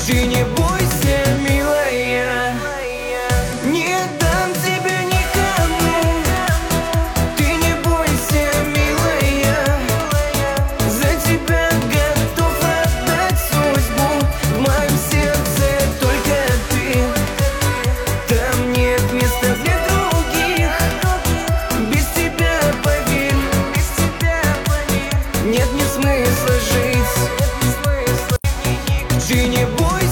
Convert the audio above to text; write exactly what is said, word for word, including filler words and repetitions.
Ты не бойся, милая, не дам тебя никому. Ты не бойся, милая, за тебя готов отдать судьбу. В моем сердце только ты, там нет места для других. Без тебя, поверь, нет ни смысла жить. Ты не бойся.